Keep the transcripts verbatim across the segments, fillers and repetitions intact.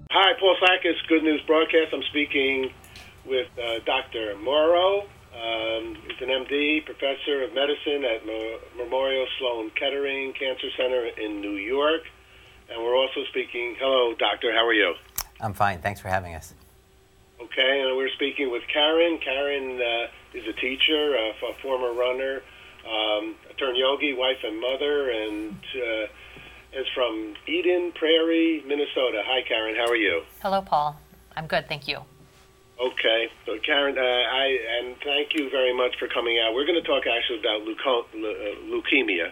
Hi, Paul Sakis, Good News Broadcast. I'm speaking with uh, Doctor Morrow. Um, he's an M D, professor of medicine at Mo- Memorial Sloan Kettering Cancer Center in New York. And we're also speaking, hello, doctor, how are you? I'm fine. Thanks for having us. Okay, and we're speaking with Karen. Karen uh, is a teacher, a, f- a former runner, um, a turned yogi, wife and mother, and uh, is from Eden Prairie, Minnesota. Hi, Karen. How are you? Hello, Paul. I'm good, thank you. Okay, so Karen, uh, I and thank you very much for coming out. We're going to talk actually about leuco- le- leukemia,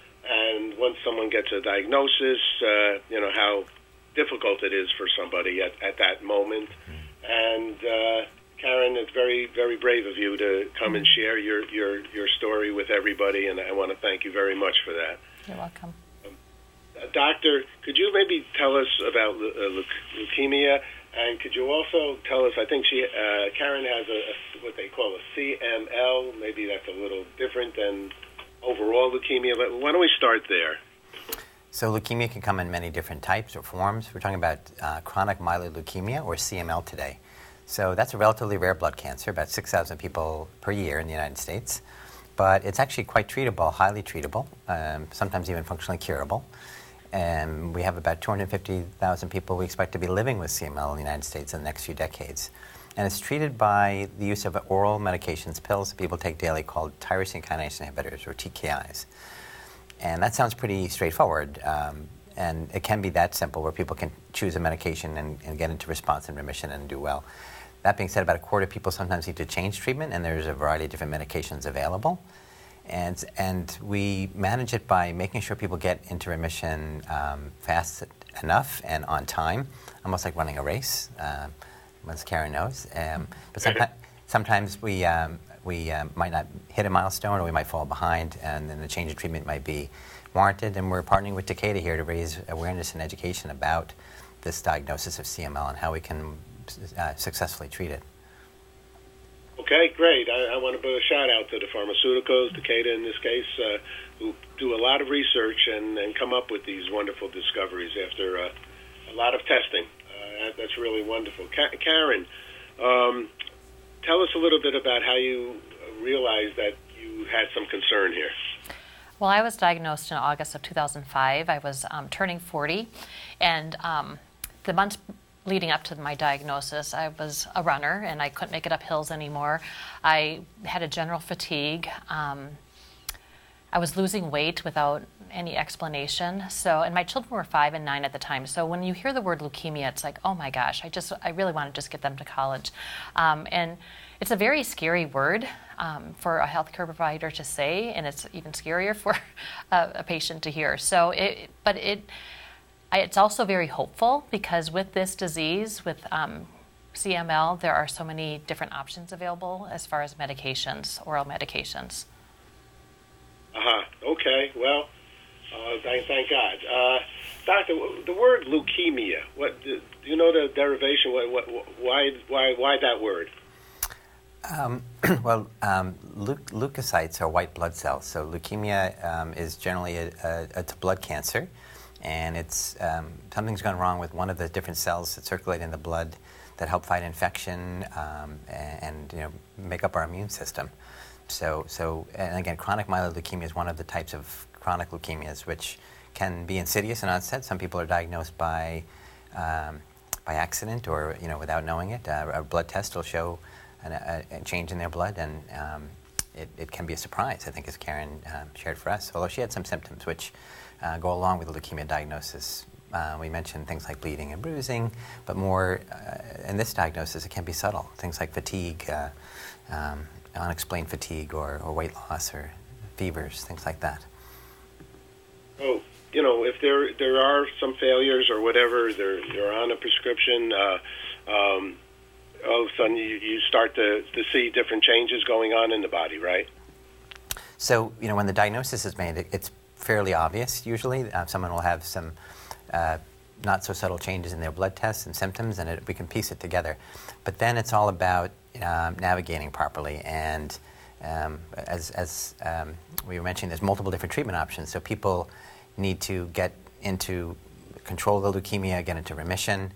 and once someone gets a diagnosis, uh, you know how difficult it is for somebody at, at that moment. And uh, Karen, it's very, very brave of you to come and share your, your, your story with everybody, and I want to thank you very much for that. You're welcome. Um, uh, doctor, could you maybe tell us about le- uh, leuke- leukemia, and could you also tell us, I think she, uh, Karen has a, a, what they call a C M L, maybe that's a little different than overall leukemia, but why don't we start there? So leukemia can come in many different types or forms. We're talking about uh, chronic myeloid leukemia, or C M L today. So that's a relatively rare blood cancer, about six thousand people per year in the United States. But it's actually quite treatable, highly treatable, um, sometimes even functionally curable. And we have about two hundred fifty thousand people we expect to be living with C M L in the United States in the next few decades. And it's treated by the use of oral medications, pills that people take daily called tyrosine kinase inhibitors, or T K Is. And that sounds pretty straightforward, um, and it can be that simple where people can choose a medication and, and get into response and remission and do well. That being said, about a quarter of people sometimes need to change treatment, and there's a variety of different medications available. And, and we manage it by making sure people get into remission um, fast enough and on time, almost like running a race, uh, as Karen knows. Um, but sometimes, sometimes we, um, we um, might not hit a milestone, or we might fall behind, and then the change of treatment might be warranted. And we're partnering with Takeda here to raise awareness and education about this diagnosis of C M L and how we can uh, successfully treat it. Okay, great. I, I want to put a shout out to the pharmaceuticals, Takeda in this case, uh, who do a lot of research and, and come up with these wonderful discoveries after uh, a lot of testing. Uh, that, that's really wonderful. Ka- Karen, um, tell us a little bit about how you realized that you had some concern here. Well, I was diagnosed in August of two thousand five. I was um, turning forty, and um, the months leading up to my diagnosis, I was a runner, and I couldn't make it up hills anymore. I had a general fatigue. Um, I was losing weight without any explanation. So, and my children were five and nine at the time. So when you hear the word leukemia, it's like, oh my gosh, I just, I really want to just get them to college. Um, and it's a very scary word um, for a healthcare provider to say, and it's even scarier for a, a patient to hear. So, it, but it, I, it's also very hopeful, because with this disease, with um, C M L, there are so many different options available as far as medications, oral medications. Uh-huh. Okay. Well, uh, thank, thank God. Uh, doctor, the word leukemia, what, do you know the derivation? What, what, why, why, why that word? Um, well, um, leu- leukocytes are white blood cells. So leukemia um, is generally a, a, it's a blood cancer, and it's um, something's gone wrong with one of the different cells that circulate in the blood that help fight infection um, and, and you know make up our immune system. So, so and again, chronic myeloid leukemia is one of the types of chronic leukemias which can be insidious in onset. Some people are diagnosed by um, by accident, or you know without knowing it. Uh, a blood test will show an, a, a change in their blood, and um, it, it can be a surprise, I think, as Karen um, shared for us. Although she had some symptoms which uh, go along with the leukemia diagnosis. Uh, we mentioned things like bleeding and bruising, but more uh, in this diagnosis, it can be subtle. Things like fatigue, uh, um, unexplained fatigue, or, or weight loss, or fevers, things like that. Oh, you know, if there there are some failures or whatever, they're, you're on a prescription, uh, um, all of a sudden you, you start to, to see different changes going on in the body, right? So, you know, when the diagnosis is made, it, it's fairly obvious usually. Uh, someone will have some uh, not so subtle changes in their blood tests and symptoms, and it, we can piece it together. But then it's all about um, navigating properly, and um, as, as um, we were mentioning, there's multiple different treatment options. So people need to get into control of the leukemia, get into remission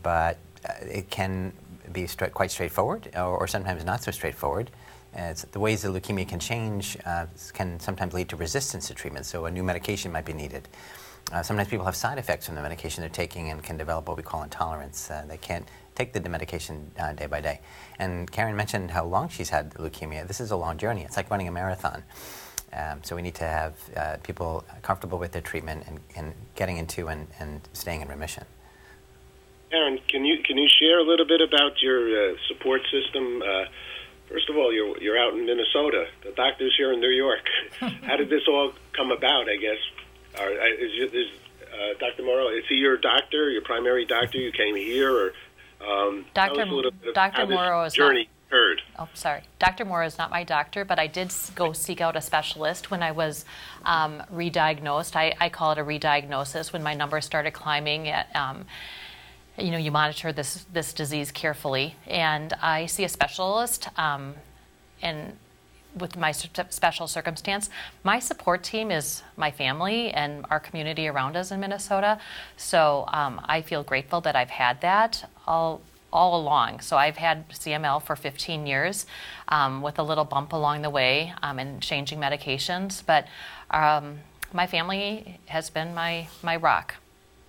but uh, it can be stra- quite straightforward, or, or sometimes not so straightforward. Uh, it's, the ways that leukemia can change uh, can sometimes lead to resistance to treatment, so a new medication might be needed. Uh, sometimes people have side effects from the medication they're taking and can develop what we call intolerance. Uh, they can't take the medication uh, day by day. And Karen mentioned how long she's had leukemia. This is a long journey. It's like running a marathon. Um, so we need to have uh, people comfortable with their treatment and, and getting into and, and staying in remission. Karen, can you can you share a little bit about your uh, support system? Uh, first of all, you're you're out in Minnesota. The doctor's here in New York. How did this all come about? I guess Are, is, is uh, Doctor Morrow, is he your doctor, your primary doctor? You came here, or um, Doctor Doctor Morrow is journey not, occurred. Oh, sorry. Doctor Morrow is not my doctor, but I did go seek out a specialist when I was um, re-diagnosed. I, I call it a re-diagnosis when my numbers started climbing. At, um, you know, you monitor this this disease carefully, and I see a specialist, um, and with my special circumstance, my support team is my family and our community around us in Minnesota. So um, I feel grateful that I've had that all all along. So I've had C M L for fifteen years, um, with a little bump along the way, um, and changing medications. But um, my family has been my my rock.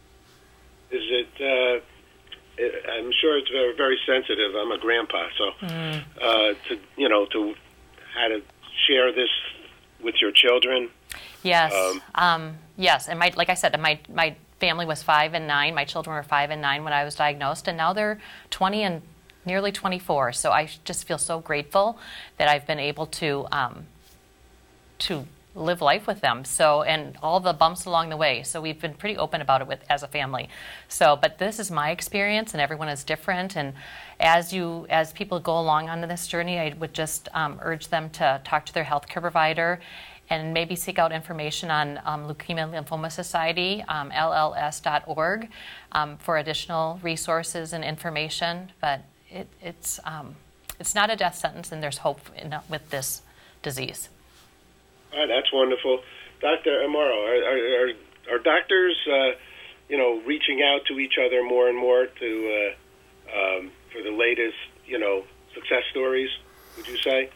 Is it? Uh, it I'm sure it's very very sensitive. I'm a grandpa, so mm. uh, to you know to. how to share this with your children? Yes, um, um, yes, and my like I said, my my family was five and nine. My children were five and nine when I was diagnosed, and now they're twenty and nearly twenty-four. So I just feel so grateful that I've been able to um, to live life with them. So, and all the bumps along the way. So we've been pretty open about it with as a family. So, but this is my experience, and everyone is different. And as you, as people go along on this journey, I would just um, urge them to talk to their healthcare provider, and maybe seek out information on um, Leukemia Lymphoma Society, um, L L S dot org, um, for additional resources and information. But it, it's um, it's not a death sentence, and there's hope in, with this disease. Oh, that's wonderful. Doctor Amaro, are, are, are, are doctors, uh, you know, reaching out to each other more and more to uh, um, for the latest, you know, success stories, would you say?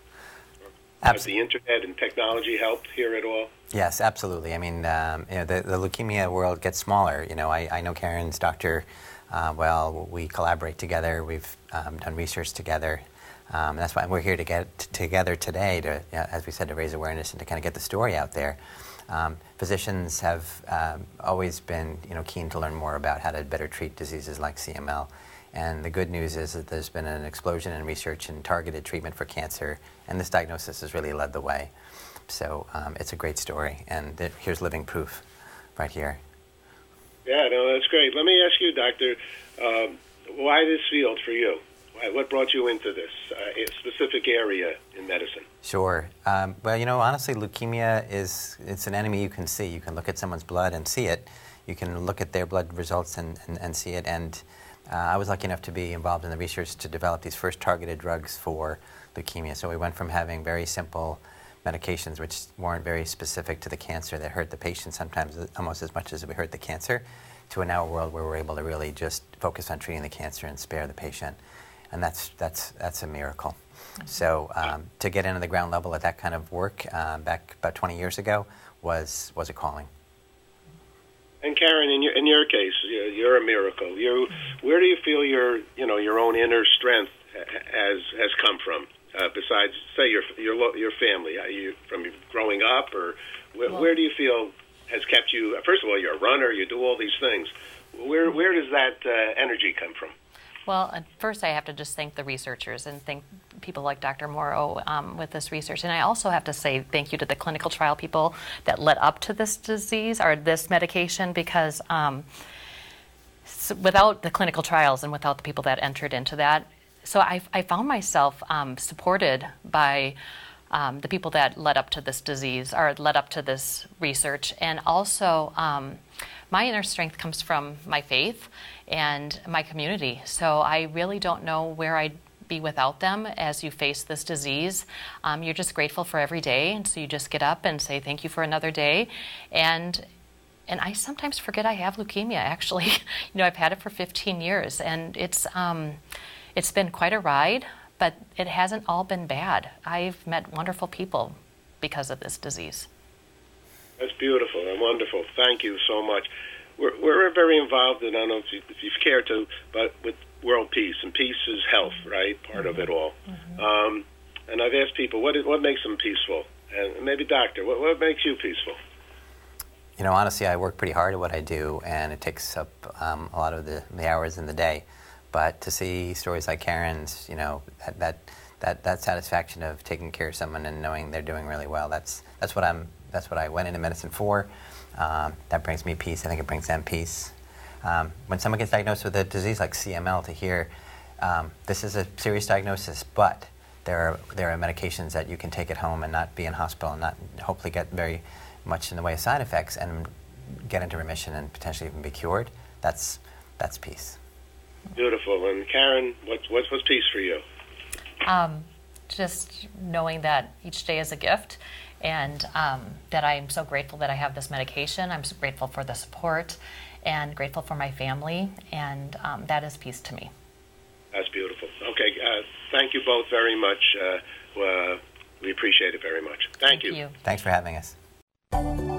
Has the internet and technology helped here at all? Yes, absolutely. I mean, um, you know, the, the leukemia world gets smaller. You know, I, I know Karen's doctor uh, well. We collaborate together. We've um, done research together. Um, that's why we're here to get t- together today to, you know, as we said, to raise awareness and to kind of get the story out there. Um, physicians have um, always been, you know, keen to learn more about how to better treat diseases like C M L. And the good news is that there's been an explosion in research and targeted treatment for cancer, and this diagnosis has really led the way. So um, it's a great story, and th- here's living proof right here. Yeah, no, that's great. Let me ask you, Doctor, um, why this field for you? What brought you into this uh, specific area in medicine? Sure. Um, well, you know, honestly, leukemia is it's an enemy you can see. You can look at someone's blood and see it. You can look at their blood results and, and, and see it. And uh, I was lucky enough to be involved in the research to develop these first targeted drugs for leukemia. So we went from having very simple medications which weren't very specific to the cancer that hurt the patient sometimes almost as much as we hurt the cancer, to a now world where we're able to really just focus on treating the cancer and spare the patient. And that's that's that's a miracle. Mm-hmm. So um, to get into the ground level at that kind of work uh, back about twenty years ago was was a calling. And Karen, in your in your case, you're a miracle. You, where do you feel your you know your own inner strength has has come from? Uh, besides, say your your your family, are you from growing up, or where, well, where do you feel has kept you? First of all, you're a runner. You do all these things. Where where does that uh, energy come from? Well, at first I have to just thank the researchers and thank people like Doctor Morrow um, with this research. And I also have to say thank you to the clinical trial people that led up to this disease or this medication, because um, so without the clinical trials and without the people that entered into that, so I, I found myself um, supported by um, the people that led up to this disease or led up to this research. And also um, my inner strength comes from my faith and my community. So I really don't know where I'd be without them as you face this disease. Um, you're just grateful for every day, and so you just get up and say thank you for another day. And and I sometimes forget I have leukemia, actually. You know, I've had it for fifteen years, and it's um, it's been quite a ride, but it hasn't all been bad. I've met wonderful people because of this disease. That's beautiful and wonderful. Thank you so much. We're, we're very involved, and I don't know if, you, if you've cared to, but with world peace, and peace is health, right? Part mm-hmm. of it all. Mm-hmm. Um, and I've asked people, what is, what makes them peaceful? And maybe, doctor, what, what makes you peaceful? You know, honestly, I work pretty hard at what I do, and it takes up um, a lot of the, the hours in the day. But to see stories like Karen's, you know, that, that that that satisfaction of taking care of someone and knowing they're doing really well, that's that's what I'm that's what I went into medicine for. Um, that brings me peace. I think it brings them peace. Um, when someone gets diagnosed with a disease like C M L, to hear um, this is a serious diagnosis, but there are there are medications that you can take at home and not be in hospital and not hopefully get very much in the way of side effects and get into remission and potentially even be cured. That's that's peace. Beautiful. And Karen, what's what's what's peace for you? Um, just knowing that each day is a gift, and um, that I'm so grateful that I have this medication. I'm so grateful for the support, and grateful for my family, and um, that is peace to me. That's beautiful. Okay, uh, thank you both very much. Uh, uh, we appreciate it very much. Thank, Thank you. you. Thanks for having us.